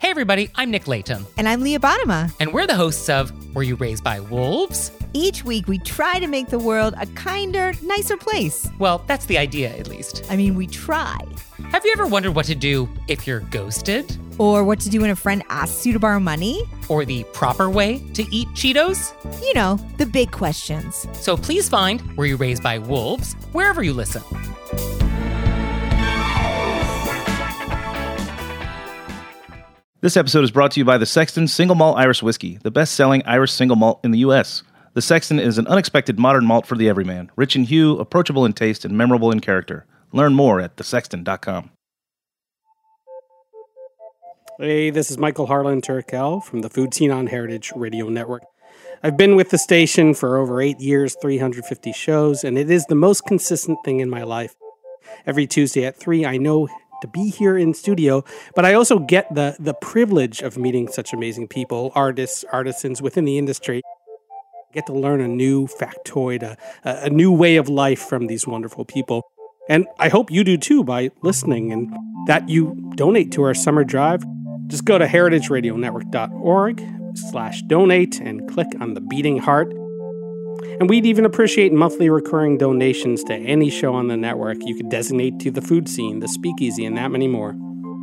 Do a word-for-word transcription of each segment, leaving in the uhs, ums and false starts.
Hey everybody, I'm Nick Layton. And I'm Leah Bottima. And we're the hosts of Were You Raised by Wolves? Each week we try to make the world a kinder, nicer place. Well, that's the idea, at least. I mean, we try. Have you ever wondered what to do if you're ghosted? Or what to do when a friend asks you to borrow money? Or the proper way to eat Cheetos? You know, the big questions. So please find Were You Raised by Wolves wherever you listen. This episode is brought to you by the Sexton Single Malt Irish Whiskey, the best-selling Irish single malt in the U S. The Sexton is an unexpected modern malt for the everyman, rich in hue, approachable in taste, and memorable in character. Learn more at the sexton dot com. Hey, this is Michael Harlan Turkel from the Food Scene on Heritage Radio Network. I've been with the station for over eight years, three hundred fifty shows, and it is the most consistent thing in my life. Every Tuesday at three, I know to be here in studio, but I also get the the privilege of meeting such amazing people, artists, artisans within the industry. I get to learn a new factoid, a, a new way of life from these wonderful people. And I hope you do too by listening, and that you donate to our summer drive. Just go to heritage radio network dot org slash donate and click on the beating heart. And we'd even appreciate monthly recurring donations to any show on the network you could designate to the Food Scene, the Speakeasy, and that many more.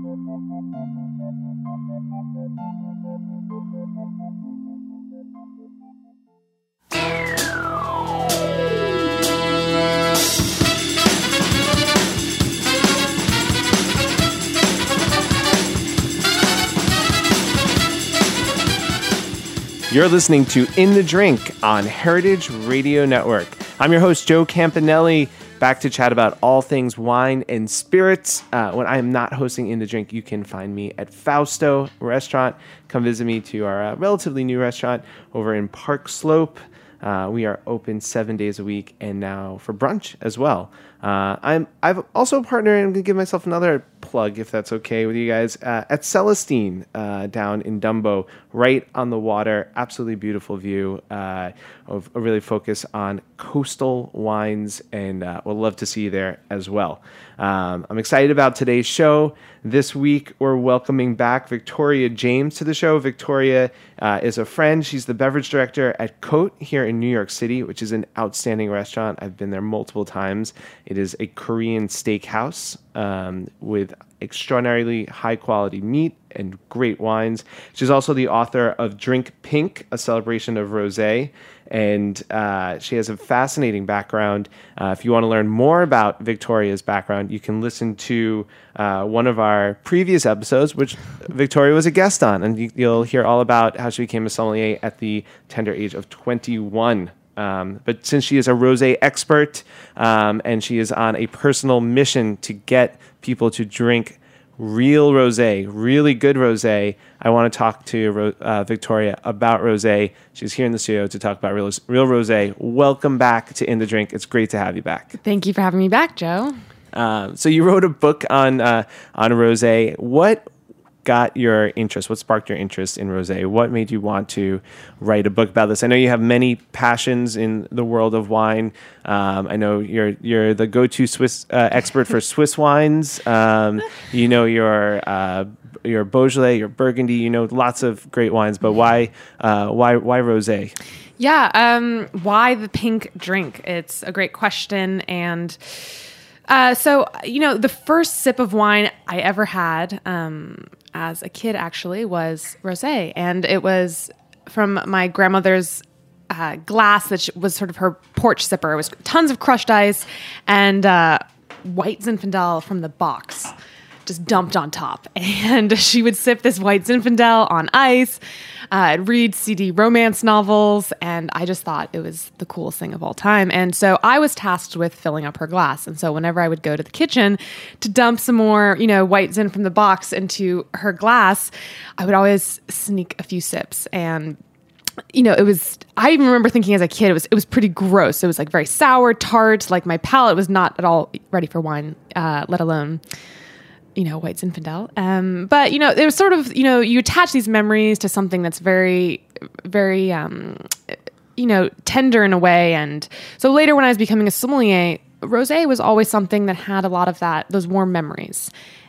You're listening to In the Drink on Heritage Radio Network. I'm your host, Joe Campanelli, back to chat about all things wine and spirits. Uh, when I am not hosting In the Drink, you can find me at Fausto Restaurant. Come visit me to our uh, relatively new restaurant over in Park Slope. Uh, we are open seven days a week and now for brunch as well. Uh, I'm, I've also partnered, and I'm going to give myself another plug, if that's okay with you guys, uh, at Celestine uh, down in Dumbo, right on the water. Absolutely beautiful view. Uh, of a really focus on coastal wines, and uh, we'll love to see you there as well. Um, I'm excited about today's show. This week, we're welcoming back Victoria James to the show. Victoria uh, is a friend. She's the beverage director at Cote here in New York City, which is an outstanding restaurant. I've been there multiple times. It is a Korean steakhouse um, with extraordinarily high-quality meat and great wines. She's also the author of Drink Pink, a celebration of rosé, and uh, she has a fascinating background. Uh, if you want to learn more about Victoria's background, you can listen to uh, one of our previous episodes, which Victoria was a guest on, and you, you'll hear all about how she became a sommelier at the tender age of twenty-one. Um, but since she is a rosé expert um, and she is on a personal mission to get people to drink real rosé, really good rosé, I want to talk to uh, Victoria about rosé. She's here in the studio to talk about real, real rosé. Welcome back to In the Drink. It's great to have you back. Thank you for having me back, Joe. Uh, so you wrote a book on uh, on rosé. What got your interest? What sparked your interest in rosé? What made you want to write a book about this? I know you have many passions in the world of wine. Um, I know you're you're the go-to Swiss uh, expert for Swiss wines. Um, you know your uh, your Beaujolais, your Burgundy. You know lots of great wines. But why uh, why why rosé? Yeah, um, why the pink drink? It's a great question, and uh, so you know the first sip of wine I ever had. Um, as a kid actually was rosé, and it was from my grandmother's uh, glass that was sort of her porch sipper. It was tons of crushed ice and uh, white Zinfandel from the box just dumped on top, and she would sip this white Zinfandel on ice, uh, read C D romance novels, and I just thought it was the coolest thing of all time. And so I was tasked with filling up her glass, and so whenever I would go to the kitchen to dump some more, you know, white Zin from the box into her glass, I would always sneak a few sips. And you know, it was, I even remember thinking as a kid, it was, it was pretty gross. It was like very sour, tart, like my palate was not at all ready for wine, uh, let alone, you know, white Zinfandel. Um, but, you know, it was sort of, you know, you attach these memories to something that's very, very, um, you know, tender in a way. And so later when I was becoming a sommelier, rosé was always something that had a lot of that, those warm memories.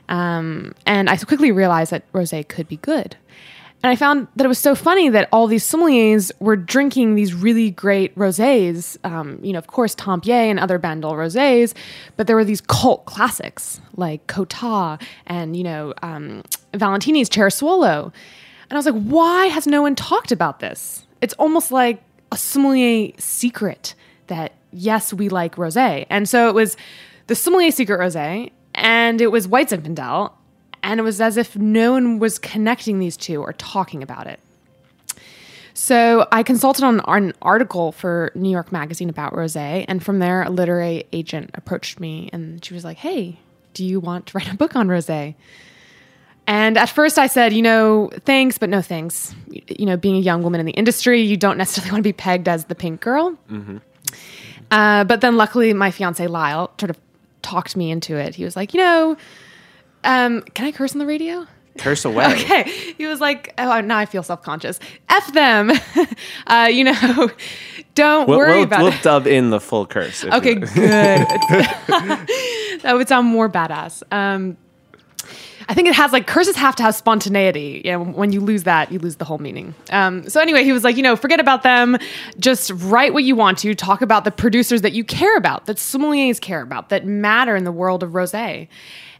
Um, and I quickly realized that rosé could be good. And I found that it was so funny that all these sommeliers were drinking these really great rosés. Um, you know, of course, Tempier and other Bandol rosés, but there were these cult classics like Cotard and, you know, um, Valentini's Cerasuolo. And I was like, why has no one talked about this? It's almost like a sommelier secret that, yes, we like rosé. And so it was the sommelier secret rosé, and it was White Zinfandel. And it was as if no one was connecting these two or talking about it. So I consulted on an article for New York Magazine about rosé, and from there, a literary agent approached me, and she was like, hey, do you want to write a book on rosé? And at first I said, you know, thanks, but no thanks. You know, being a young woman in the industry, you don't necessarily want to be pegged as the pink girl. Mm-hmm. Uh, but then luckily my fiance Lyle sort of talked me into it. He was like, you know... Um, can I curse on the radio? Curse away. Okay. He was like, oh, now I feel self-conscious. F them. uh, you know, don't we'll, worry we'll, about we'll it. dub in the full curse. Okay, good. That would sound more badass. Um, I think it has like curses have to have spontaneity. You know, when you lose that, you lose the whole meaning. Um, so anyway, he was like, you know, forget about them. Just write what you want to. Talk about the producers that you care about, that sommeliers care about, that matter in the world of rosé.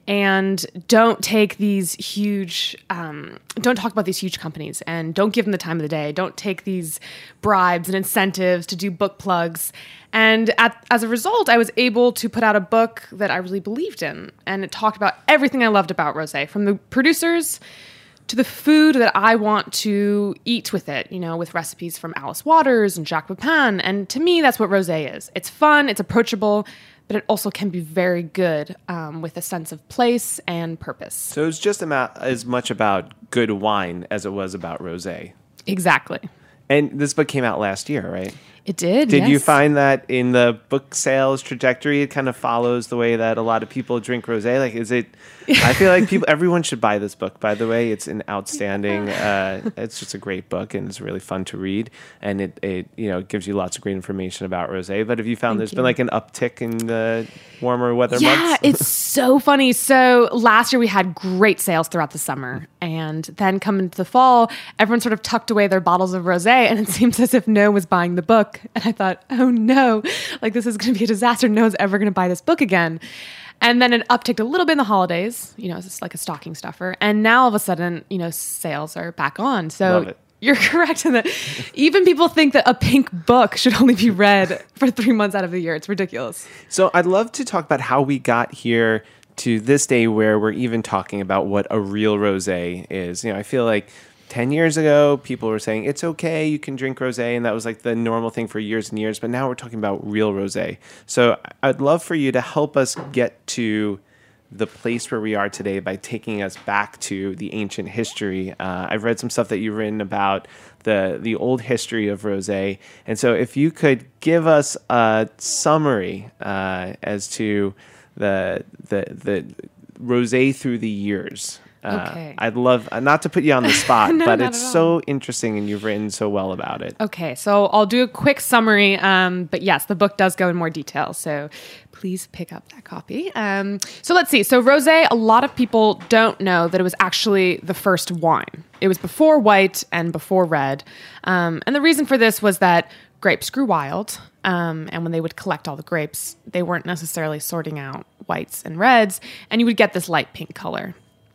And don't take these huge, um, don't talk about these huge companies, and don't give them the time of the day. Don't take these bribes and incentives to do book plugs. And at, as a result, I was able to put out a book that I really believed in. And it talked about everything I loved about rosé, from the producers to the food that I want to eat with it, you know, with recipes from Alice Waters and Jacques Pepin. And to me, that's what rosé is. It's fun, it's approachable, but it also can be very good um, with a sense of place and purpose. So it's just about, as much about good wine as it was about rosé. Exactly. And this book came out last year, right? It did, Did yes. you find that in the book sales trajectory, it kind of follows the way that a lot of people drink rosé? Like, is it... I feel like people, everyone should buy this book, by the way. It's an outstanding... Uh, it's just a great book, and it's really fun to read. And it, it you know, gives you lots of great information about rosé. But have you found Thank there's you. been like an uptick in the warmer weather Yeah, months? it's so funny. So last year we had great sales throughout the summer. And then coming into the fall, everyone sort of tucked away their bottles of rosé, and it seems as if no one was buying the book. And I thought, oh no, like this is going to be a disaster. No one's ever going to buy this book again. And then it upticked a little bit in the holidays, you know, it's just like a stocking stuffer. And now all of a sudden, you know, sales are back on. Love So it. you're correct in that even people think that a pink book should only be read for three months out of the year. It's ridiculous. So I'd love to talk about how we got here to this day where we're even talking about what a real rosé is. You know, I feel like ten years ago, people were saying, it's okay, you can drink rosé, and that was like the normal thing for years and years, but now we're talking about real rosé. So I'd love for you to help us get to the place where we are today by taking us back to the ancient history. Uh, I've read some stuff that you've written about the, the old history of rosé, and so if you could give us a summary uh, as to the, the, the rosé through the years. Uh, Okay. I'd love, uh, not to put you on the spot, No, but not it's at all. so interesting and you've written so well about it. Okay, so I'll do a quick summary, um, but yes, the book does go in more detail, so please pick up that copy. Um, so let's see. So rosé, a lot of people don't know that it was actually the first wine. It was before white and before red, um, and the reason for this was that grapes grew wild, um, and when they would collect all the grapes, they weren't necessarily sorting out whites and reds, and you would get this light pink color.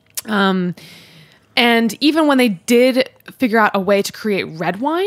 Um, and even when they did figure out a way to create red wine,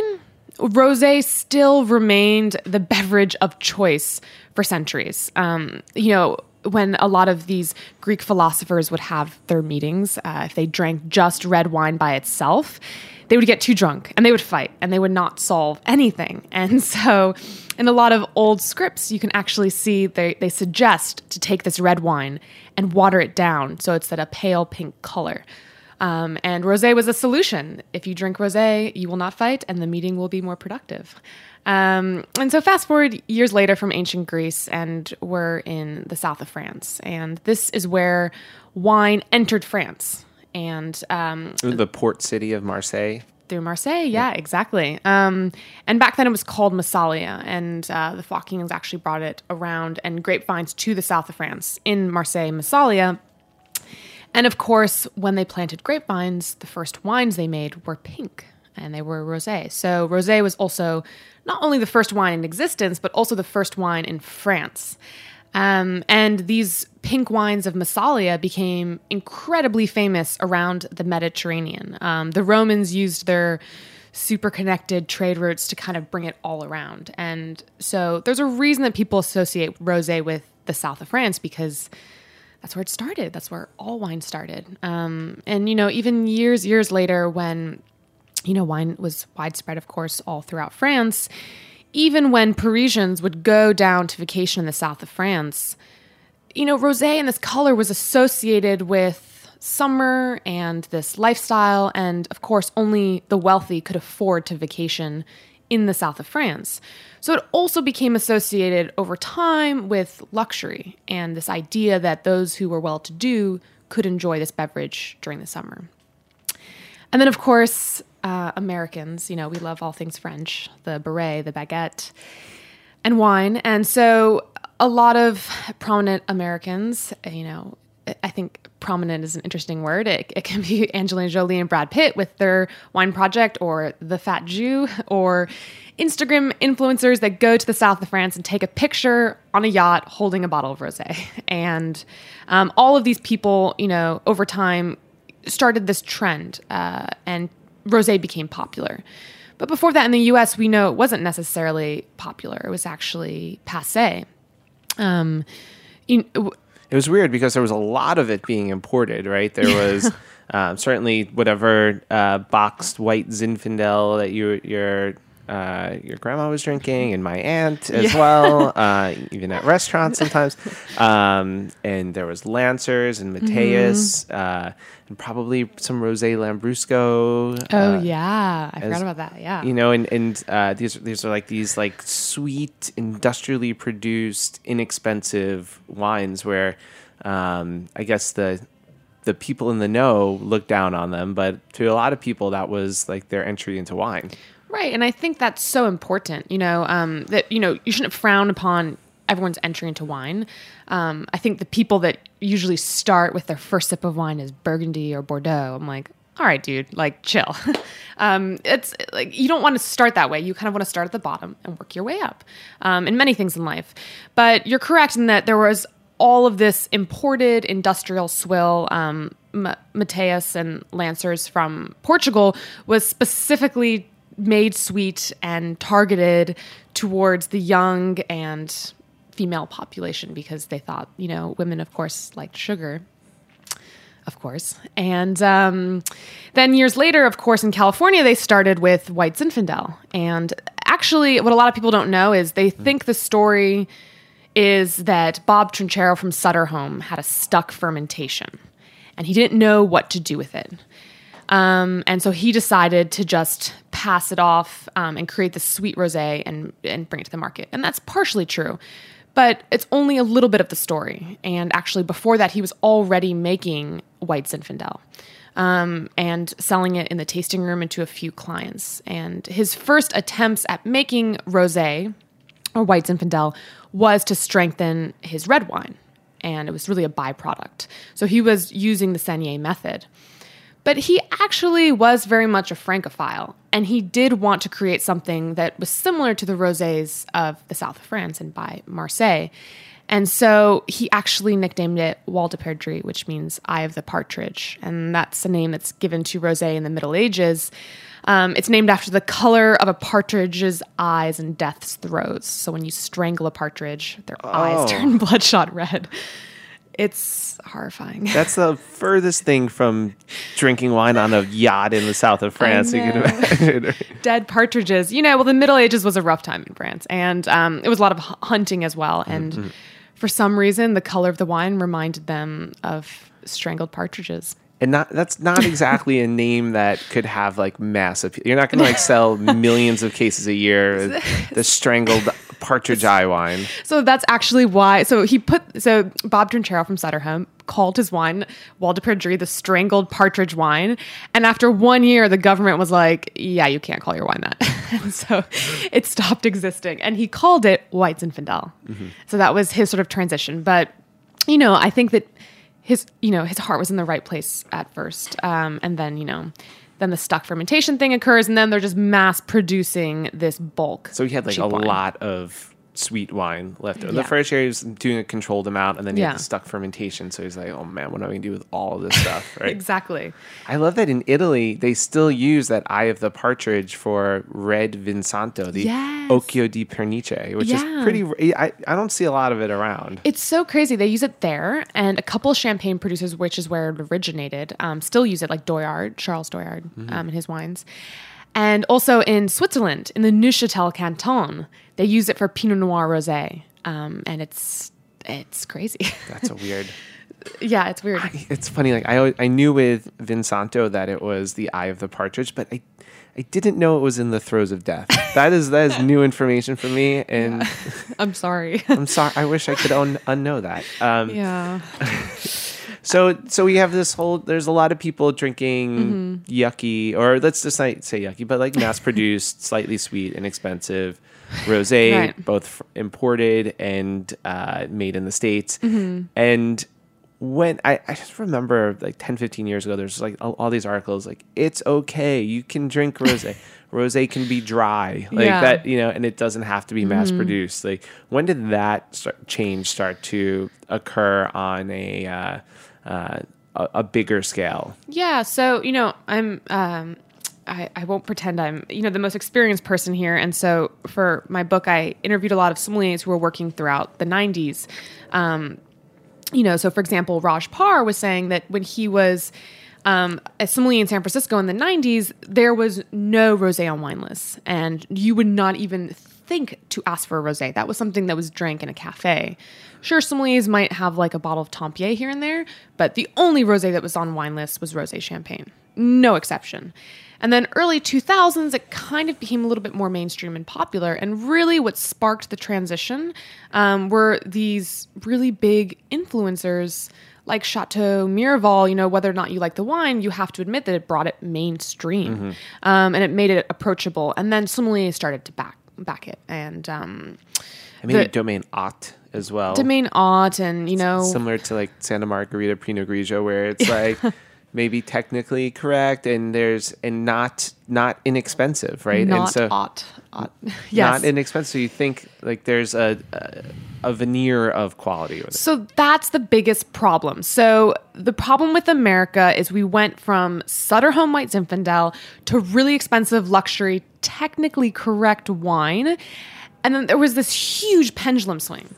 rosé still remained the beverage of choice for centuries. Um, you know, when a lot of these Greek philosophers would have their meetings, uh, if they drank just red wine by itself, they would get too drunk and they would fight and they would not solve anything. And so in a lot of old scripts, you can actually see they, they suggest to take this red wine and water it down so it's at a pale pink color. Um, and rosé was a solution. If you drink rosé, you will not fight and the meeting will be more productive. Um, and so fast forward years later from ancient Greece, and we're in the south of France. And this is where wine entered France. And um, The port city of Marseille. through Marseille, yeah, exactly. Um, and back then it was called Massalia, and uh, the Phocians actually brought it around and grapevines to the south of France in Marseille, Massalia. And of course, when they planted grapevines, the first wines they made were pink, and they were rosé. So rosé was also not only the first wine in existence, but also the first wine in France. Um, and these pink wines of Massalia became incredibly famous around the Mediterranean. Um, the Romans used their super connected trade routes to kind of bring it all around. And so there's a reason that people associate rosé with the south of France, because that's where it started. That's where all wine started. Um, and, you know, even years, years later when, you know, wine was widespread, of course, all throughout France, even when Parisians would go down to vacation in the south of France, you know, rosé and this color was associated with summer and this lifestyle. And of course, only the wealthy could afford to vacation in the south of France. So it also became associated over time with luxury and this idea that those who were well-to-do could enjoy this beverage during the summer. And then, of course, uh, Americans, you know, we love all things French, the beret, the baguette, and wine. And so a lot of prominent Americans, you know, I think prominent is an interesting word. It, it can be Angelina Jolie and Brad Pitt with their wine project, or the Fat Jew, or Instagram influencers that go to the south of France and take a picture on a yacht holding a bottle of rosé. And um, all of these people, you know, over time started this trend, uh, and rosé became popular. But before that, in the U S, we know it wasn't necessarily popular. It was actually passé. Um, you know, It was weird because there was a lot of it being imported, right? There was um, certainly whatever uh, boxed white Zinfandel that you, your uh, your grandma was drinking, and my aunt as Yeah. well, uh, even at restaurants sometimes. Um, and there was Lancers and Mateus, mm-hmm. uh, and probably some Rosé Lambrusco. Oh uh, yeah, I as, forgot about that. Yeah, you know, and and uh, these these are like these like sweet, industrially produced, inexpensive wines where um, I guess the the people in the know look down on them, but to a lot of people that was like their entry into wine. Right, and I think that's so important. You know, um, that you know you shouldn't frown upon everyone's entry into wine. Um, I think the people that usually start with their first sip of wine is Burgundy or Bordeaux. I'm like, all right, dude, like chill. um, it's like you don't want to start that way. You kind of want to start at the bottom and work your way up. Um, in many things in life, but you're correct in that there was all of this imported industrial swill. Um, M- Mateus and Lancers from Portugal was specifically made sweet and targeted towards the young and female population because they thought, you know, women, of course, liked sugar, of course. And um, then years later, of course, in California, they started with white Zinfandel. And actually, what a lot of people don't know is they think the story is that Bob Trinchero from Sutter Home had a stuck fermentation, and he didn't know what to do with it. Um, and so he decided to just pass it off um, and create the sweet rosé and, and bring it to the market. And that's partially true, but it's only a little bit of the story. And actually before that, he was already making white Zinfandel um, and selling it in the tasting room and to a few clients. And his first attempts at making rosé or white Zinfandel was to strengthen his red wine. And it was really a byproduct. So he was using the Saignée method. But he actually was very much a Francophile, and he did want to create something that was similar to the rosés of the south of France and by Marseille. And so he actually nicknamed it Wal de Perdrix, which means Eye of the Partridge. And that's a name that's given to rosé in the Middle Ages. Um, it's named after the color of a partridge's eyes in death's throes. So when you strangle a partridge, their oh. eyes turn bloodshot red. It's horrifying. That's the furthest thing from drinking wine on a yacht in the south of France you can imagine. Dead partridges. You know, well, the Middle Ages was a rough time in France, and um, it was a lot of hunting as well. And mm-hmm. for some reason, the color of the wine reminded them of strangled partridges. And not that's not exactly a name that could have like massive. You're not going to like sell millions of cases a year. The strangled partridge eye wine. So that's actually why. So he put. So Bob Trinchero from Sutter Home called his wine Wal de Perdrix, the strangled partridge wine. And after one year, the government was like, "Yeah, you can't call your wine that." And so it stopped existing, and he called it White Zinfandel. Mm-hmm. So that was his sort of transition. But you know, I think that his, you know, his heart was in the right place at first. Um, and then, you know, then the stuck fermentation thing occurs, and then they're just mass producing this bulk. So he had like cheap a wine. lot of sweet wine left over. Yeah. The first year he was doing a controlled amount, and then he Yeah. had the stuck fermentation. So he's like, oh man, what am I going to do with all of this stuff? Right? Exactly. I love that in Italy, they still use that eye of the partridge for red Vinsanto, the Yes. Occhio di Pernice, which Yeah. is pretty, I, I don't see a lot of it around. It's so crazy. They use it there, and a couple of champagne producers, which is where it originated, um, still use it, like Doyard, Charles Doyard, Mm-hmm. um, in his wines. And also in Switzerland, in the Neuchâtel canton, they use it for Pinot Noir rosé, um, and it's it's crazy. That's a weird. Yeah, it's weird. It's funny. Like I, always, I knew with Vinsanto that it was the eye of the partridge, but I, I didn't know it was in the throes of death. That is that is new information for me, and I'm sorry. I'm sorry. I wish I could un- unknow that. Um, Yeah. So so we have this whole. There's a lot of people drinking Mm-hmm. yucky, or let's just not say yucky, but like mass-produced, slightly sweet, inexpensive rosé, Right. both f- imported and uh, made in the States. Mm-hmm. And when I, I just remember like ten, fifteen years ago, there's like all, all these articles like, it's okay, you can drink rosé. Rosé can be dry, like Yeah. that, you know, and it doesn't have to be mass produced. Like, when did that start, change start to occur on a uh, uh, a, a bigger scale? Yeah, so you know, I'm um, I, I won't pretend I'm you know the most experienced person here, and so for my book, I interviewed a lot of sommeliers who were working throughout the nineties. Um, you know, so for example, Raj Parr was saying that when he was um, a sommelier in San Francisco in the nineties, there was no rosé on wine lists, and you would not even think to ask for a rosé. That was something that was drank in a cafe. Sure, sommeliers might have like a bottle of Tempier here and there, but the only rosé that was on wine lists was rosé champagne. No exception. And then early two thousands, it kind of became a little bit more mainstream and popular. And really what sparked the transition um, were these really big influencers like Chateau Miraval. You know, whether or not you like the wine, you have to admit that it brought it mainstream. Mm-hmm. Um, and it made it approachable. And then sommeliers started to back back it. And um, I mean, the- Domaine Haute as well. Domaine Haute and, you know... Similar to like Santa Margarita Pinot Grigio, where it's like maybe technically correct and there's and not not inexpensive, right? Not and so Haute. Haute. Yes. not inexpensive. So you think like there's a, a a veneer of quality with it. So that's the biggest problem. So the problem with America is we went from Sutter Home White Zinfandel to really expensive luxury, technically correct wine. And then there was this huge pendulum swing.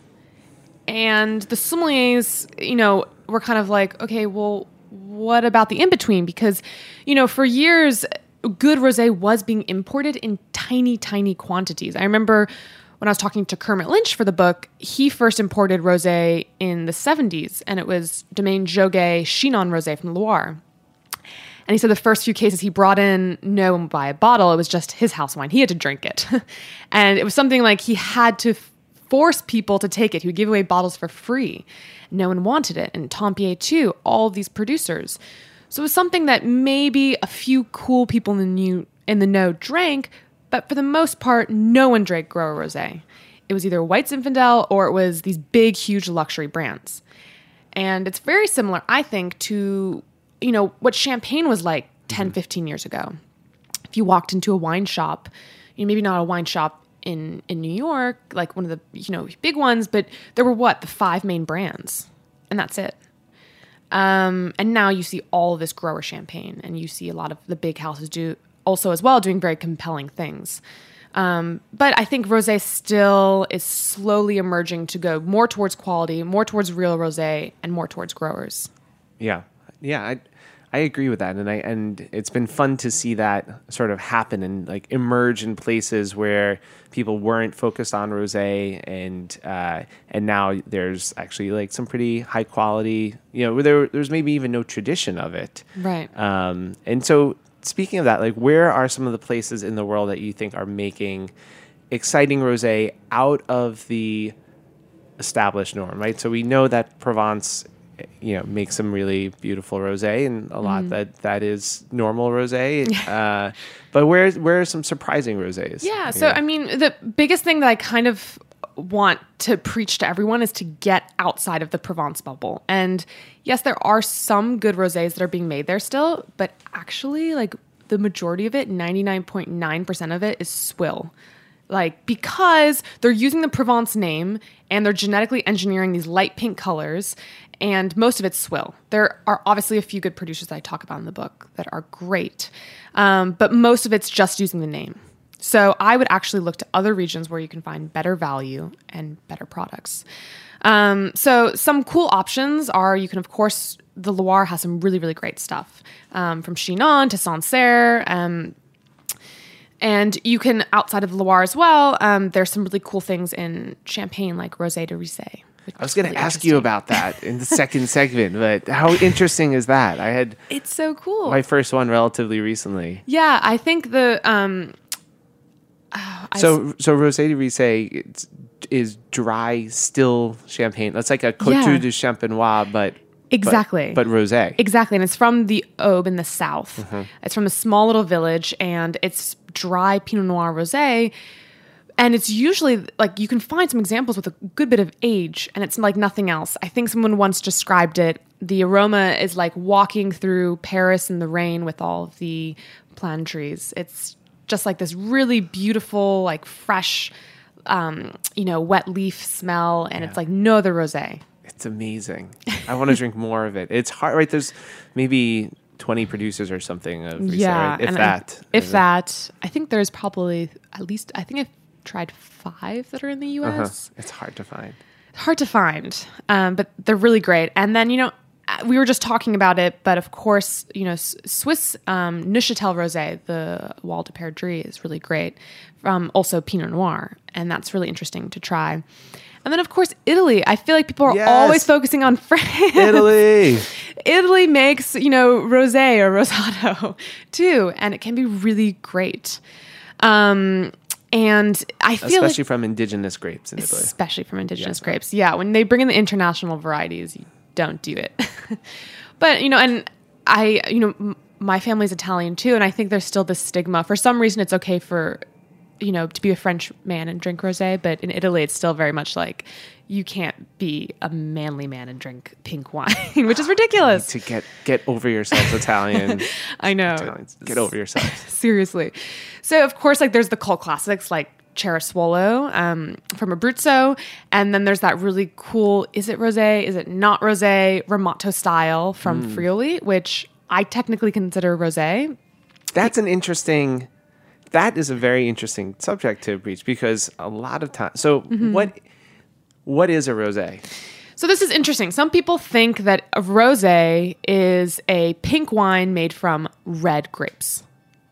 And the sommeliers, you know, were kind of like, okay, well, what about the in-between? Because, you know, for years, good rosé was being imported in tiny, tiny quantities. I remember when I was talking to Kermit Lynch for the book, he first imported rosé in the seventies, and it was Domaine Joguet Chinon rosé from Loire. And he said the first few cases he brought in, no one would buy a bottle. It was just his house wine. He had to drink it. And it was something like he had to f- force people to take it. He would give away bottles for free. No one wanted it. And Tempier too, all of these producers. So it was something that maybe a few cool people in the, new, in the know drank, but for the most part, no one drank Grower Rosé. It was either White Zinfandel or it was these big, huge luxury brands. And it's very similar, I think, to, you know, what champagne was like ten, fifteen years ago. If you walked into a wine shop, you know, maybe not a wine shop in, in New York, like one of the, you know, big ones, but there were what, the five main brands, and that's it. Um, and now you see all of this grower champagne, and you see a lot of the big houses do also as well doing very compelling things. Um, but I think rosé still is slowly emerging to go more towards quality, more towards real rosé, and more towards growers. Yeah, yeah, I I agree with that, and I and it's been fun to see that sort of happen and like emerge in places where people weren't focused on rosé, and uh, and now there's actually like some pretty high quality. You know, where there there's maybe even no tradition of it, Right. Um, and so speaking of that, like, where are some of the places in the world that you think are making exciting rosé out of the established norm? Right, so we know that Provence, you know, makes some really beautiful rosé, and a lot that that is normal rosé. uh, but where where are some surprising rosés? Yeah. So, I mean, the biggest thing that I kind of want to preach to everyone is to get outside of the Provence bubble. And yes, there are some good rosés that are being made there still, but actually, like the majority of it, ninety-nine point nine percent of it is swill. Like, because they're using the Provence name and they're genetically engineering these light pink colors, and most of it's swill. There are obviously a few good producers that I talk about in the book that are great, um, but most of it's just using the name. So I would actually look to other regions where you can find better value and better products. Um, so some cool options are, you can, of course, the Loire has some really, really great stuff, um, from Chinon to Sancerre. Um, and you can, outside of the Loire as well, um, there's some really cool things in Champagne, like Rosé de Risset. I was going to ask you about that in the second segment, but how interesting is that? I had It's so cool. my first one relatively recently. Yeah, I think the... Um, oh, I So, so Rosé de Risset is dry, still champagne. That's like a Couture Yeah. du Champenois, but Exactly. but, but rosé. Exactly. And it's from the Aube in the south. Mm-hmm. It's from a small little village, and it's dry Pinot Noir rosé. And it's usually like, you can find some examples with a good bit of age, and it's like nothing else. I think someone once described it. The aroma is like walking through Paris in the rain with all of the plane trees. It's just like this really beautiful, like fresh, um, you know, wet leaf smell, and it's like no other rosé. It's amazing. I want to drink more of it. It's hard, right? There's maybe twenty producers or something of Risset, Yeah, right? If and I- that. if Is it? that, I think there's probably at least, I think I've tried five that are in the U Uh-huh. S. It's hard to find. Hard to find, um, but they're really great. And then, you know, we were just talking about it, but of course, you know, S- Swiss um, Neuchâtel Rosé, the Wal de Perdrix, is really great. Um, also Pinot Noir, and that's really interesting to try. And then, of course, Italy. I feel like people are Yes. always focusing on France. Italy. Italy makes, you know, rosé or rosato too, and it can be really great. Um, and I feel Especially like, from indigenous grapes in Italy. especially from indigenous Yeah. grapes. Yeah, when they bring in the international varieties, you don't do it. But, you know, and I, you know, m- my family's Italian too, and I think there's still this stigma. For some reason, it's okay for, you know, to be a French man and drink rosé, but in Italy, it's still very much like, you can't be a manly man and drink pink wine, which is ridiculous. To get get over yourselves, Italian. I know. Italians, get over yourselves. Seriously. So, of course, like there's the cult classics like Cerasuolo um, from Abruzzo. And then there's that really cool, is it rosé? Is it not rosé? Ramato style from Mm. Friuli, which I technically consider rosé. That's an interesting, that is a very interesting subject to breach, because a lot of times, so Mm-hmm. what what is a rosé? So this is interesting. Some people think that a rosé is a pink wine made from red grapes.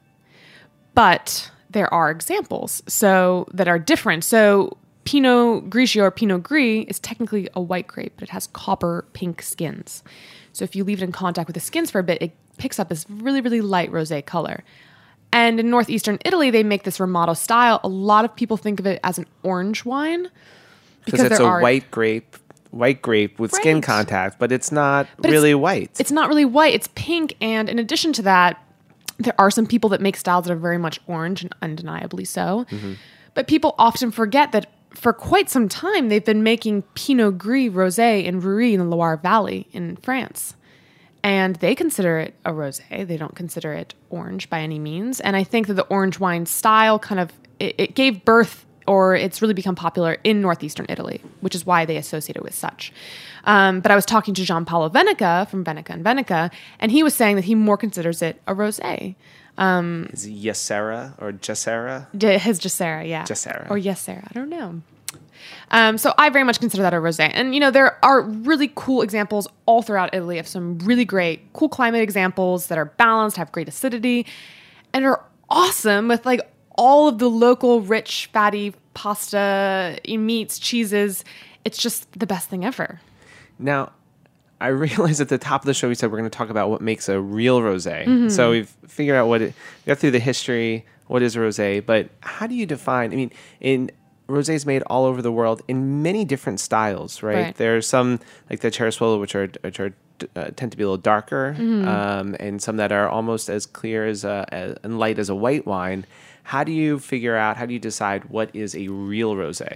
But there are examples so that are different. So Pinot Grigio or Pinot Gris is technically a white grape, but it has copper pink skins. So if you leave it in contact with the skins for a bit, it picks up this really, really light rosé color. And in northeastern Italy, they make this Ramato style. A lot of people think of it as an orange wine. Because it's there a are- white grape, white grape with skin Right. contact, but it's not But it's- really white. It's not really white, it's pink. And in addition to that, there are some people that make styles that are very much orange and undeniably so. Mm-hmm. But people often forget that for quite some time, they've been making Pinot Gris rosé in Rury in the Loire Valley in France. And they consider it a rosé. They don't consider it orange by any means. And I think that the orange wine style kind of, it, it gave birth, or it's really become popular in northeastern Italy, which is why they associate it with such. Um, but I was talking to Gianpaolo Veneca from Veneca and Veneca, and he was saying that he more considers it a rosé. Is it Yesera or Jessera? J- His Jessera, yeah. Jessera. Or Yesera, I don't know. Um, so I very much consider that a rosé. And, you know, there are really cool examples all throughout Italy of some really great, cool climate examples that are balanced, have great acidity, and are awesome with, like, all of the local rich, fatty pasta, meats, cheeses. It's just the best thing ever. Now, I realized at the top of the show we said we're going to talk about what makes a real rosé. Mm-hmm. So we've figured out what it, we got through the history, what is a rosé, but how do you define, I mean, in rosés made all over the world in many different styles, right? Right. There's some like the Cerasuolo, which are which are uh, tend to be a little darker, Mm-hmm. um, and some that are almost as clear as a, as, and light as a white wine. How do you figure out? How do you decide what is a real rosé?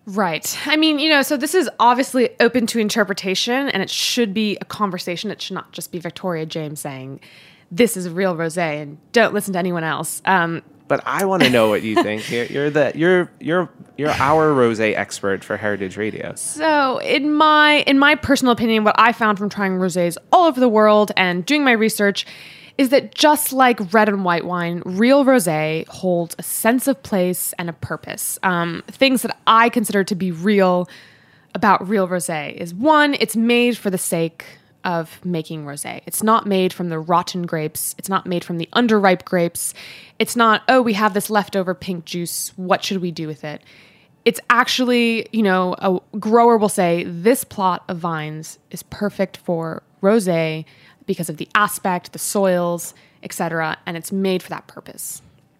Right. I mean, you know, so this is obviously open to interpretation, and it should be a conversation. It should not just be Victoria James saying, this is a real rosé, and don't listen to anyone else. Um, But I want to know what you think. You're, you're the you're you're you're our rosé expert for Heritage Radio. So, in my in my personal opinion, what I found from trying rosés all over the world and doing my research is that just like red and white wine, real rosé holds a sense of place and a purpose. Um, things that I consider to be real about real rosé is, one, it's made for the sake of making rosé. It's not made from the rotten grapes. It's not made from the underripe grapes. It's not, oh, we have this leftover pink juice. What should we do with it? It's actually, you know, a grower will say, this plot of vines is perfect for rosé because of the aspect, the soils, et cetera, and it's made for that purpose.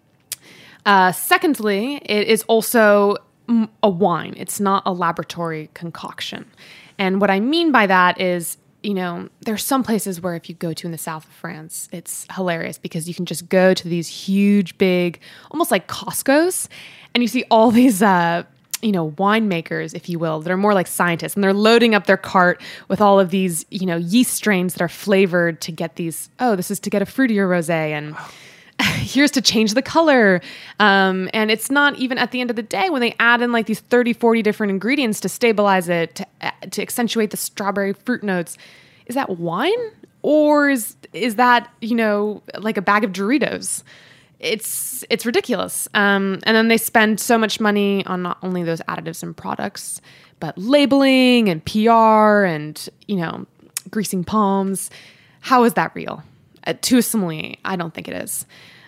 Uh, secondly, it is also a wine. It's not a laboratory concoction. And what I mean by that is, you know, there's some places where if you go to in the south of France, it's hilarious because you can just go to these huge, big, almost like Costco's, and you see all these, uh, you know, winemakers, if you will, that are more like scientists, and they're loading up their cart with all of these, you know, yeast strains that are flavored to get these, oh, this is to get a fruitier rosé, and here's to change the color. Um, and it's not even at the end of the day when they add in like these thirty, forty different ingredients to stabilize it, to, to accentuate the strawberry fruit notes. Is that wine? Or is is that, you know, like a bag of Doritos? It's it's ridiculous. Um, and then they spend so much money on not only those additives and products, but labeling and P R and, you know, greasing palms. How is that real? Uh, to a sommelier, I don't think it is.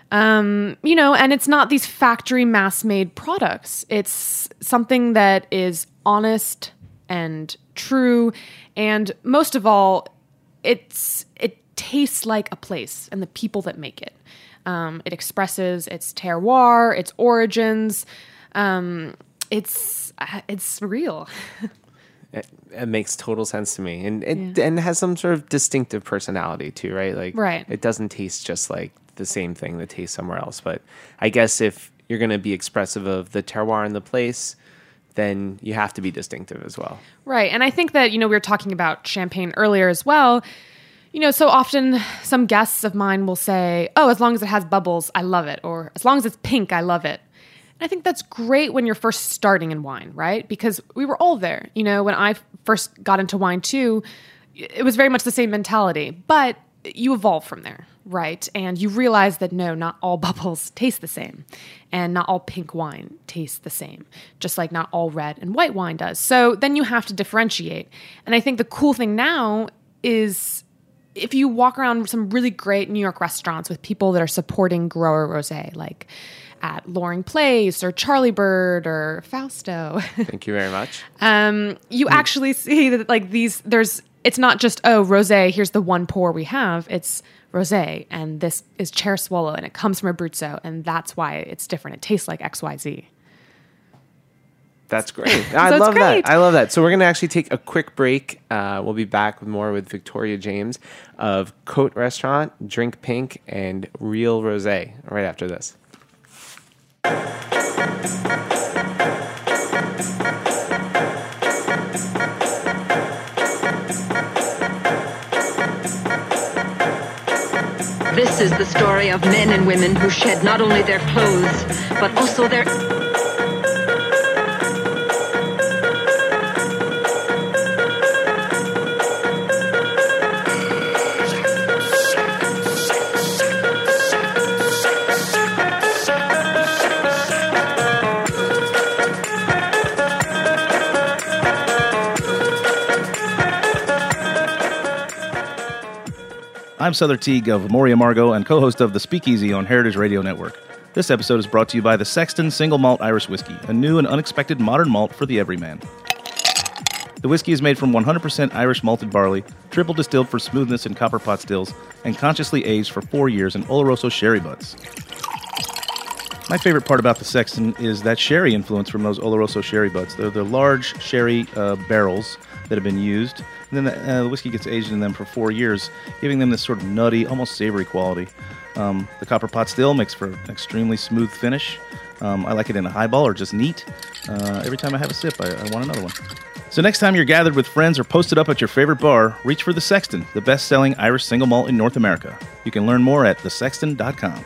Um, you know, and it's not these factory mass-made products. It's something that is honest and true, and most of all, it's it tastes like a place and the people that make it. Um, it expresses its terroir, its origins. Um, it's it's real. It, it makes total sense to me, and it yeah. and has some sort of distinctive personality too, right? Like, right. It doesn't taste just like the same thing that tastes somewhere else. But I guess if you're going to be expressive of the terroir and the place, then you have to be distinctive as well. Right, and I think that, you know, we were talking about champagne earlier as well. You know, so often some guests of mine will say, oh, as long as it has bubbles, I love it. Or as long as it's pink, I love it. And I think that's great when you're first starting in wine, right? Because we were all there. You know, when I first got into wine too, it was very much the same mentality. But you evolve from there, right? And you realize that no, not all bubbles taste the same. And not all pink wine tastes the same. Just like not all red and white wine does. So then you have to differentiate. And I think the cool thing now is, if you walk around some really great New York restaurants with people that are supporting grower rosé, like at Loring Place or Charlie Bird or Fausto. Thank you very much. um, you actually see that like these, there's, it's not just, oh, rosé, here's the one pour we have. It's rosé, and this is Chair Swallow, and it comes from Abruzzo, and that's why it's different. It tastes like X Y Z. That's great. I so love great. that. I love that. So we're going to actually take a quick break. Uh, we'll be back with more with Victoria James of Cote Restaurant, Drink Pink, and Real Rosé right after this. This is the story of men and women who shed not only their clothes, but also their... I'm Souther Teague of Moria Margot and co-host of The Speakeasy on Heritage Radio Network. This episode is brought to you by the Sexton Single Malt Irish Whiskey, a new and unexpected modern malt for the everyman. The whiskey is made from one hundred percent Irish malted barley, triple distilled for smoothness in copper pot stills, and consciously aged for four years in Oloroso sherry butts. My favorite part about the Sexton is that sherry influence from those Oloroso sherry butts. They're the large sherry uh, barrels that have been used, and then the, uh, the whiskey gets aged in them for four years, giving them this sort of nutty, almost savory quality. Um, the copper pot still makes for an extremely smooth finish. Um, I like it in a highball or just neat. Uh, every time I have a sip, I, I want another one. So next time you're gathered with friends or posted up at your favorite bar, reach for the Sexton, the best-selling Irish single malt in North America. You can learn more at the sexton dot com.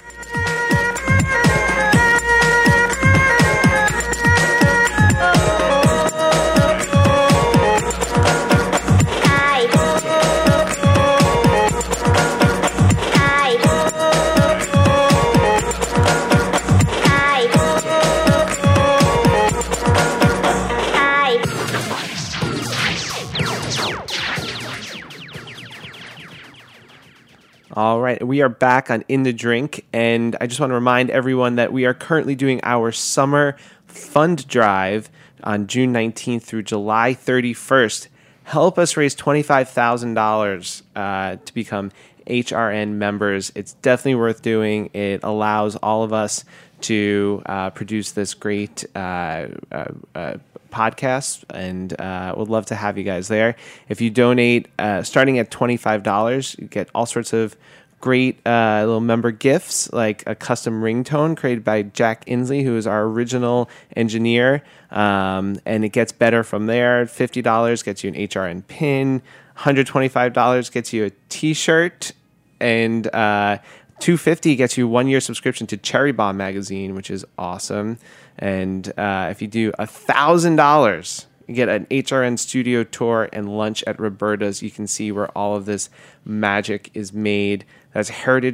All right, we are back on In the Drink, and I just want to remind everyone that we are currently doing our summer fund drive on June nineteenth through July thirty-first. Help us raise twenty-five thousand dollars uh, to become H R N members. It's definitely worth doing. It allows all of us to uh, produce this great uh, uh, uh, podcast, and uh, would love to have you guys there. If you donate uh, starting at twenty-five dollars, you get all sorts of great uh, little member gifts, like a custom ringtone created by Jack Inslee, who is our original engineer, um, and it gets better from there. fifty dollars gets you an H R N pin, one hundred twenty-five dollars gets you a t-shirt, and uh, two hundred fifty dollars gets you one year subscription to Cherry Bomb magazine, which is awesome. And uh, if you do one thousand dollars, you get an H R N studio tour and lunch at Roberta's. You can see where all of this magic is made. That's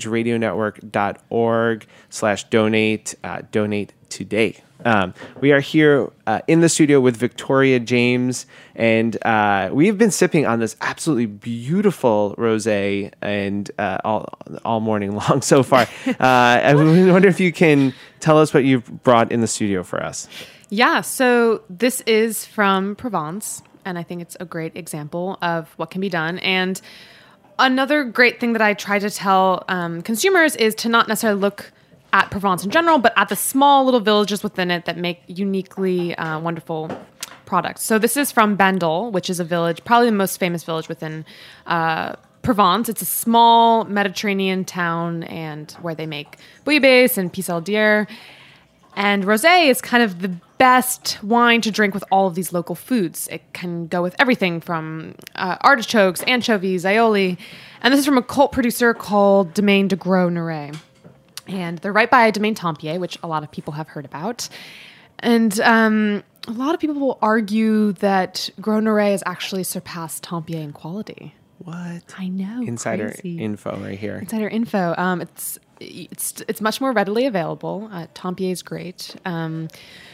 heritageradionetwork.org slash donate. Uh, donate today. Um, we are here uh, in the studio with Victoria James, and uh, we've been sipping on this absolutely beautiful rosé and uh, all all morning long so far. uh, I wonder if you can tell us what you've brought in the studio for us. Yeah, so this is from Provence, and I think it's a great example of what can be done. And another great thing that I try to tell um, consumers is to not necessarily look at Provence in general, but at the small little villages within it that make uniquely uh, wonderful products. So this is from Bandol, which is a village, probably the most famous village within uh, Provence. It's a small Mediterranean town, and where they make bouillabaisse and pissaldière. And rosé is kind of the best wine to drink with all of these local foods. It can go with everything from uh, artichokes, anchovies, aioli. And this is from a cult producer called Domaine de Gros Noret. And they're right by Domaine Tempier, which a lot of people have heard about. And um, a lot of people will argue that Gros Noret has actually surpassed Tempier in quality. What? I know. Insider crazy. info right here. Insider info. Um, it's it's it's much more readily available. Uh, Tempier is great. Um,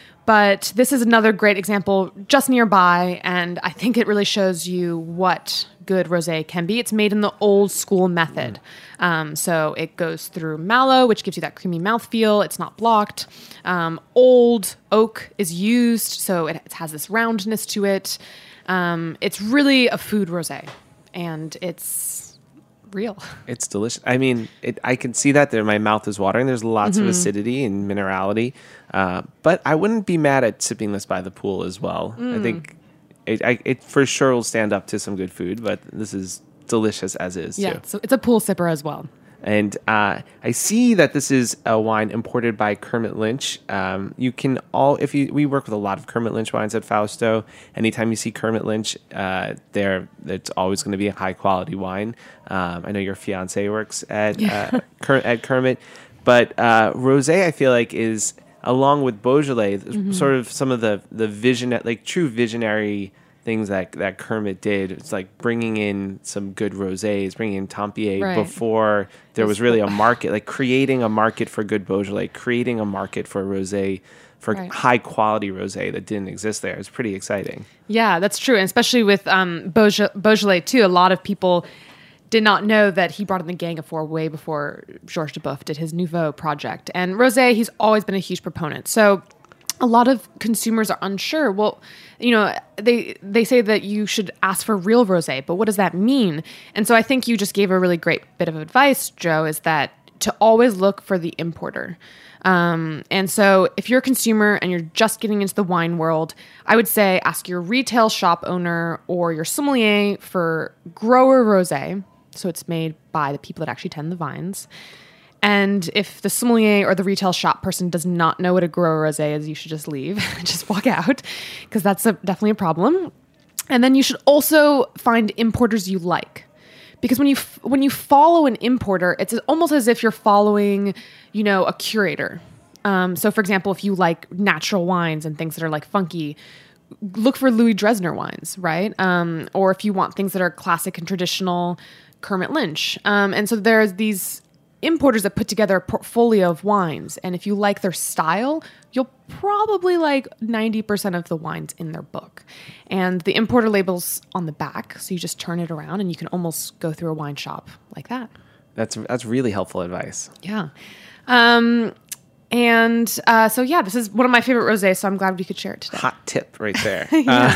but this is another great example just nearby, and I think it really shows you what good rosé can be. It's made in the old school method. Um, so it goes through mallow, which gives you that creamy mouthfeel. It's not blocked. Um, old oak is used, so it, it has this roundness to it. Um, it's really a food rosé, and it's real. It's delicious. I mean, it, I can see that there. My mouth is watering. There's lots mm-hmm. of acidity and minerality, uh, but I wouldn't be mad at sipping this by the pool as well. Mm. I think it, I, it for sure will stand up to some good food, but this is delicious as is. Yeah, too. So it's a pool sipper as well. And uh, I see that this is a wine imported by Kermit Lynch. Um, you can all, if you, we work with a lot of Kermit Lynch wines at Fausto. Anytime you see Kermit Lynch, uh, there, it's always going to be a high quality wine. Um, I know your fiance works at yeah. uh, Ker- at Kermit, but uh, rosé, I feel like, is along with Beaujolais, mm-hmm. sort of some of the the vision, like true visionary things that that Kermit did. It's like bringing in some good rosés, bringing in Tempier right. before there was really a market, like creating a market for good Beaujolais, creating a market for rosé, for right. high quality rosé that didn't exist there. It's pretty exciting. Yeah, that's true. And especially with um, Beaujolais, Beaujolais too, a lot of people did not know that he brought in the Gang of Four way before Georges Duboeuf did his Nouveau project. And rosé, he's always been a huge proponent. So a lot of consumers are unsure. Well, you know, they they say that you should ask for real rosé, but what does that mean? And so I think you just gave a really great bit of advice, Joe, is that to always look for the importer. Um, and so if you're a consumer and you're just getting into the wine world, I would say ask your retail shop owner or your sommelier for grower rosé. So it's made by the people that actually tend the vines. And if the sommelier or the retail shop person does not know what a Gros Rosé is, you should just leave, just walk out, because that's a, definitely a problem. And then you should also find importers you like, because when you f- when you follow an importer, it's almost as if you're following, you know, a curator. Um, so, for example, if you like natural wines and things that are like funky, look for Louis Dresner wines, right? Um, or if you want things that are classic and traditional, Kermit Lynch. Um, and so there's these importers that put together a portfolio of wines. And if you like their style, you'll probably like ninety percent of the wines in their book. And the importer label's on the back, so you just turn it around and you can almost go through a wine shop like that. That's that's really helpful advice. Yeah. Um, and uh, so, yeah, this is one of my favorite rosés, so I'm glad we could share it today. Hot tip right there. uh,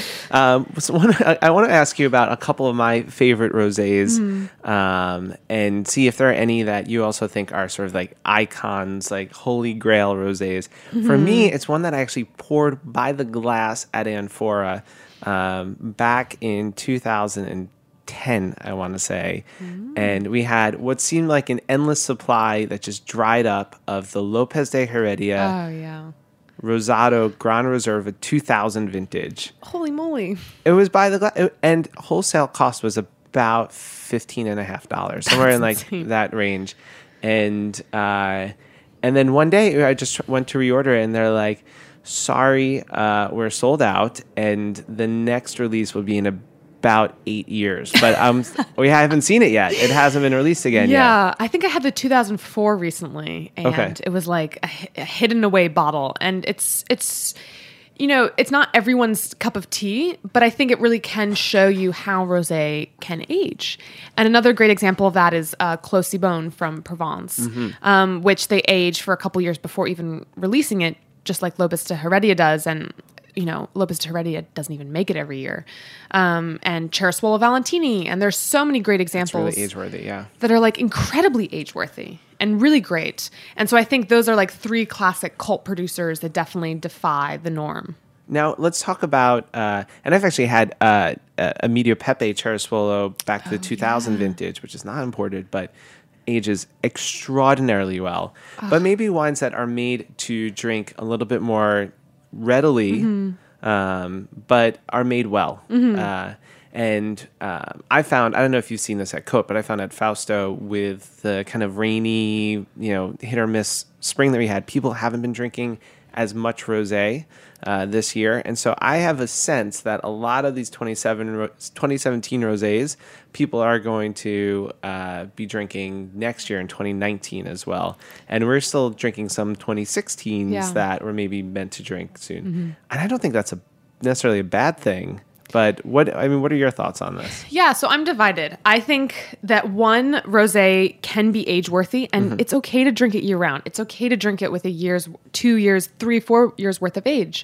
um, so one, I, I want to ask you about a couple of my favorite rosés, mm. um, and see if there are any that you also think are sort of like icons, like holy grail rosés. Mm-hmm. For me, it's one that I actually poured by the glass at Amphora um, back in two thousand ten, I want to say. Mm. And we had what seemed like an endless supply that just dried up of the Lopez de Heredia Oh, yeah. Rosado Gran Reserva two thousand vintage. Holy moly. It was by the glass, and wholesale cost was about fifteen and a half dollars, somewhere in like insane. that range. And, uh, and then one day I just went to reorder it and they're like, sorry, uh, we're sold out. And the next release will be in a about eight years, but um, we haven't seen it yet. It hasn't been released again yeah, yet. I think I had the two thousand four recently, and Okay. it was like a, a hidden away bottle. And it's, it's, you know, it's not everyone's cup of tea, but I think it really can show you how rosé can age. And another great example of that is uh, Clos Cibon from Provence, mm-hmm. um, which they age for a couple years before even releasing it, just like Lopez de Heredia does. And you know, Lopez de Heredia doesn't even make it every year. Um, and Cereswalla Valentini. And there's so many great examples It's really age-worthy, yeah. that are like incredibly age-worthy and really great. And so I think those are like three classic cult producers that definitely defy the norm. Now, let's talk about, uh, and I've actually had uh, a Medio Pepe Cereswallo back to the Oh, two thousand yeah. vintage, which is not imported, but ages extraordinarily well. But maybe wines that are made to drink a little bit more readily, mm-hmm. um, but are made well. Mm-hmm. Uh, and uh, I found, I don't know if you've seen this at Cote, but I found at Fausto with the kind of rainy, you know, hit or miss spring that we had, people haven't been drinking as much rosé uh, this year. And so I have a sense that a lot of these twenty-seven, twenty seventeen rosés, people are going to uh, be drinking next year in twenty nineteen as well. And we're still drinking some twenty sixteens Yeah. that were maybe meant to drink soon. Mm-hmm. And I don't think that's a necessarily a bad thing. But what I mean, what are your thoughts on this? Yeah, so I'm divided. I think that one, rosé can be age-worthy, and mm-hmm. it's okay to drink it year-round. It's okay to drink it with a year's, two years, three, four years worth of age.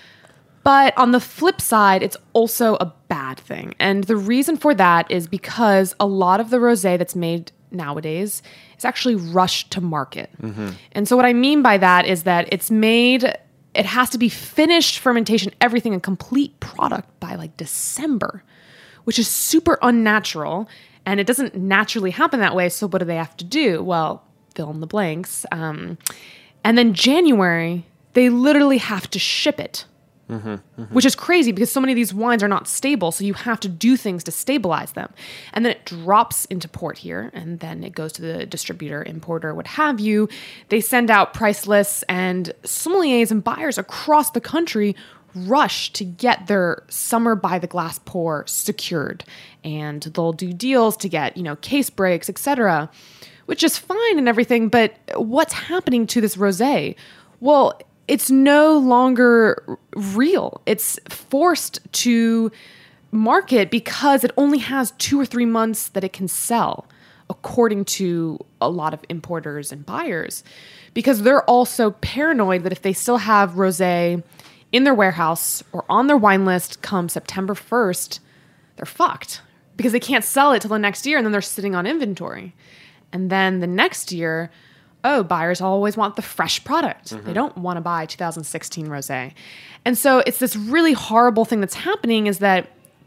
But on the flip side, it's also a bad thing. And the reason for that is because a lot of the rosé that's made nowadays is actually rushed to market. Mm-hmm. And so what I mean by that is that it's made... It has to be finished fermentation, everything, a complete product by like December, which is super unnatural. And it doesn't naturally happen that way. So what do they have to do? Well, fill in the blanks. Um, and then January, they literally have to ship it, mm-hmm, mm-hmm. which is crazy because so many of these wines are not stable. So you have to do things to stabilize them. And then it drops into port here. And then it goes to the distributor, importer, what have you. They send out price lists, and sommeliers and buyers across the country rush to get their summer by the glass pour secured. And they'll do deals to get, you know, case breaks, et cetera, which is fine and everything. But what's happening to this rosé? Well, it's no longer real. It's forced to market because it only has two or three months that it can sell, according to a lot of importers and buyers, because they're also paranoid that if they still have rosé in their warehouse or on their wine list come September first, they're fucked because they can't sell it till the next year, and then they're sitting on inventory. And then the next year, oh, buyers always want the fresh product. Mm-hmm. They don't want to buy two thousand sixteen rosé. And so it's this really horrible thing that's happening is that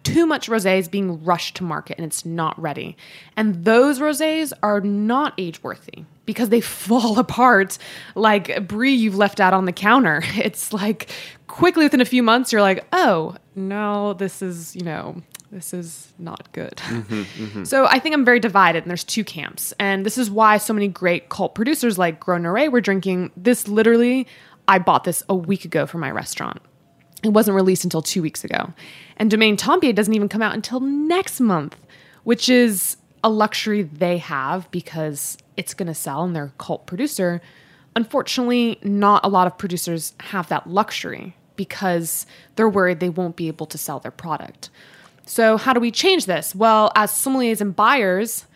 too much rosé is being rushed to market and it's not ready. And those rosés are not age-worthy because they fall apart like brie you've left out on the counter. It's like quickly within a few months, you're like, oh, no, this is, you know, this is not good. Mm-hmm, mm-hmm. So I think I'm very divided, and there's two camps. And this is why so many great cult producers like Gros Noret were drinking this. Literally, I bought this a week ago for my restaurant. It wasn't released until two weeks ago. And Domaine Tempier doesn't even come out until next month, which is a luxury they have because it's going to sell and they're a cult producer. Unfortunately, not a lot of producers have that luxury because they're worried they won't be able to sell their product. So how do we change this? Well, as sommeliers and buyers,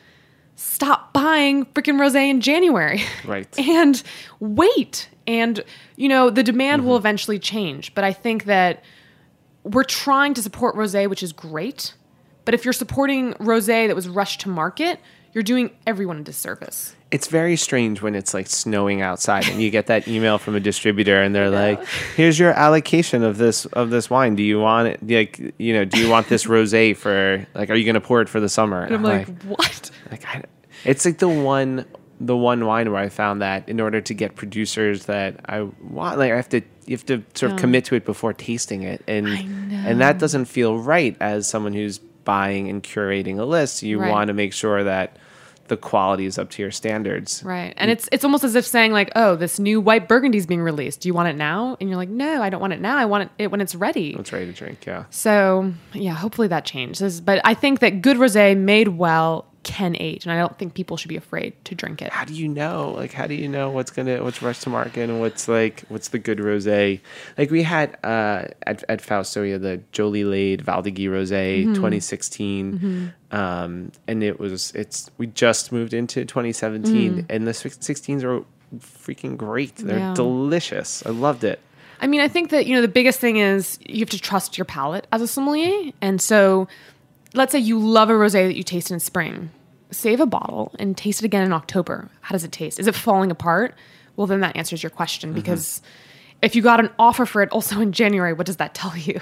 stop buying freaking rosé in January. Right. And wait. And, you know, the demand mm-hmm. will eventually change. But I think that we're trying to support rosé, which is great. But if you're supporting rosé that was rushed to market, you're doing everyone a disservice. It's very strange when it's like snowing outside and you get that email from a distributor and they're like, here's your allocation of this of this wine. Do you want it? Like, you know, do you want this rosé for, like, are you going to pour it for the summer? And I'm like, like what? Like, I, it's like the one the one wine where I found that in order to get producers that I want, like I have to, you have to sort of Oh. commit to it before tasting it. And, I know. and that doesn't feel right as someone who's buying and curating a list. You Right. want to make sure that the quality is up to your standards. Right. And it's it's almost as if saying like, oh, this new white Burgundy is being released. Do you want it now? And you're like, no, I don't want it now. I want it, it when it's ready. It's ready to drink, yeah. So yeah, hopefully that changes. But I think that good rosé made well can age, and I don't think people should be afraid to drink it. How do you know? Like, how do you know what's gonna what's rushed to market and what's like what's the good rosé? Like we had uh, at at Fausto, we had the Jolie Lade Valdegui Rosé Mm-hmm. twenty sixteen, um, and it was it's we just moved into twenty seventeen, and the sixteens are freaking great. They're Mm. Yeah. delicious. I loved it. I mean, I think that, you know, the biggest thing is you have to trust your palate as a sommelier. And so let's say you love a rosé that you taste in spring. Save a bottle and taste it again in October. How does it taste? Is it falling apart? Well, then that answers your question, because if you got an offer for it also in January, what does that tell you?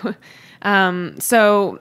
um, so,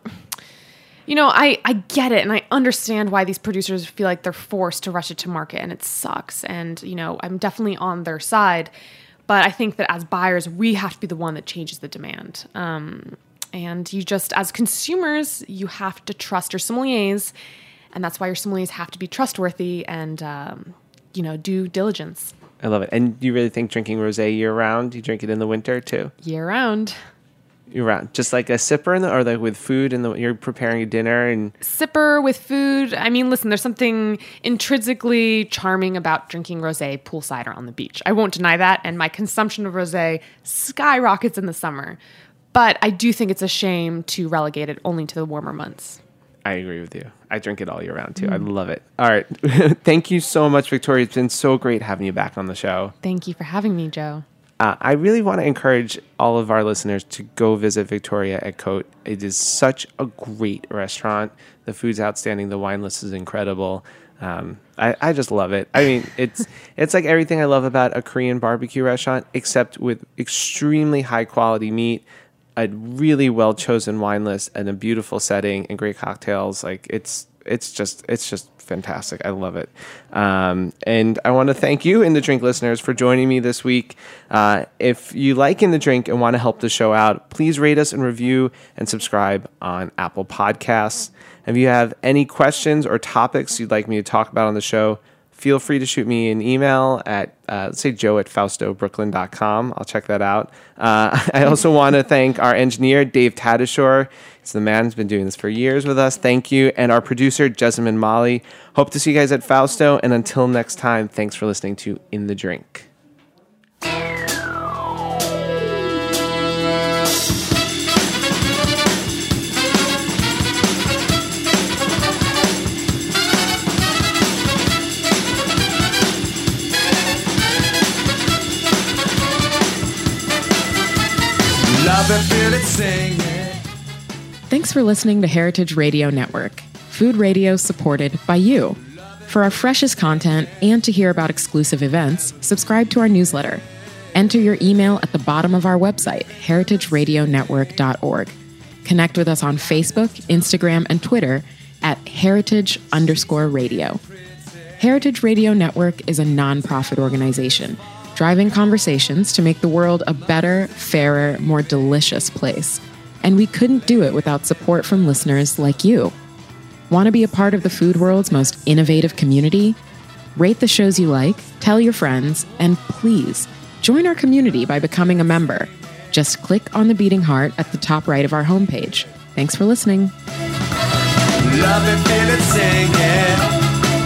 you know, I, I get it, and I understand why these producers feel like they're forced to rush it to market, and it sucks. And, you know, I'm definitely on their side. But I think that as buyers, we have to be the one that changes the demand. Um, and you just, as consumers, you have to trust your sommeliers. And that's why your sommeliers have to be trustworthy and, um, you know, due diligence. I love it. And you really think drinking rosé year round? You drink it in the winter too? Year round. Year round, just like a sipper in the, or like with food, and you're preparing a dinner and Sipper with food. I mean, listen, there's something intrinsically charming about drinking rosé poolside or on the beach. I won't deny that. And my consumption of rosé skyrockets in the summer. But I do think it's a shame to relegate it only to the warmer months. I agree with you. I drink it all year round too. I love it. All right. Thank you so much, Victoria. It's been so great having you back on the show. Thank you for having me, Joe. Uh, I really want to encourage all of our listeners to go visit Victoria at Cote. It is such a great restaurant. The food's outstanding. The wine list is incredible. Um, I, I just love it. I mean, it's it's like everything I love about a Korean barbecue restaurant, except with extremely high quality meat, a really well chosen wine list, and a beautiful setting and great cocktails. Like it's it's just it's just fantastic. I love it. Um, and I want to thank you, In the Drink listeners, for joining me this week. Uh, if you like In the Drink and want to help the show out, please rate us and review and subscribe on Apple Podcasts. If you have any questions or topics you'd like me to talk about on the show, feel free to shoot me an email at, uh, let's say, joe at fausto brooklyn dot com. I'll check that out. Uh, I also want to thank our engineer, Dave Tadashore. He's the man who's been doing this for years with us. Thank you. And our producer, Jessamine Molly. Hope to see you guys at Fausto. And until next time, thanks for listening to In the Drink. Thanks for listening to Heritage Radio Network, food radio supported by you. For our freshest content and to hear about exclusive events, subscribe to our newsletter. Enter your email at the bottom of our website, heritage radio network dot org. Connect with us on Facebook, Instagram, and Twitter at heritage underscore radio. Heritage Radio Network is a nonprofit organization driving conversations to make the world a better, fairer, more delicious place. And we couldn't do it without support from listeners like you. Want to be a part of the food world's most innovative community? Rate the shows you like, tell your friends, and please join our community by becoming a member. Just click on the beating heart at the top right of our homepage. Thanks for listening. Love it, feel it, sing it.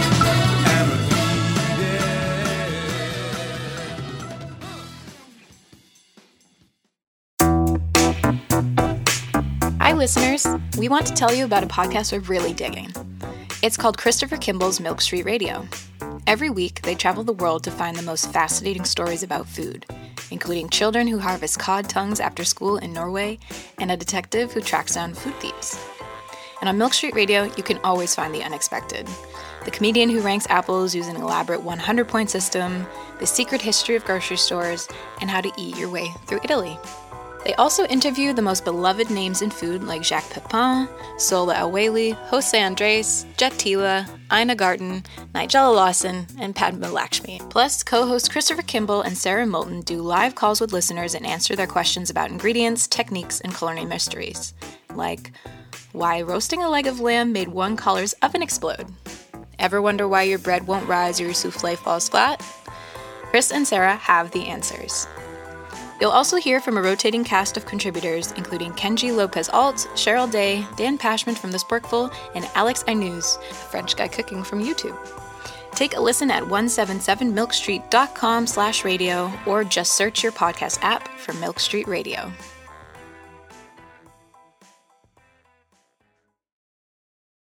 Hi, listeners. We want to tell you about a podcast we're really digging. It's called Christopher Kimball's Milk Street Radio. Every week, they travel the world to find the most fascinating stories about food, including children who harvest cod tongues after school in Norway and a detective who tracks down food thieves. And on Milk Street Radio, you can always find the unexpected. The comedian who ranks apples using an elaborate one hundred point system, the secret history of grocery stores, and how to eat your way through Italy. They also interview the most beloved names in food like Jacques Pepin, Sola El-Waylly, Jose Andres, Jet Tila, Ina Garten, Nigella Lawson, and Padma Lakshmi. Plus, co-hosts Christopher Kimball and Sarah Moulton do live calls with listeners and answer their questions about ingredients, techniques, and culinary mysteries. Like, why roasting a leg of lamb made one caller's oven explode? Ever wonder why your bread won't rise or your souffle falls flat? Chris and Sarah have the answers. You'll also hear from a rotating cast of contributors, including Kenji Lopez-Alt, Cheryl Day, Dan Pashman from The Sporkful, and Alex Aynouz, a French guy cooking from YouTube. Take a listen at one seventy-seven milk street dot com slash radio or just search your podcast app for Milk Street Radio.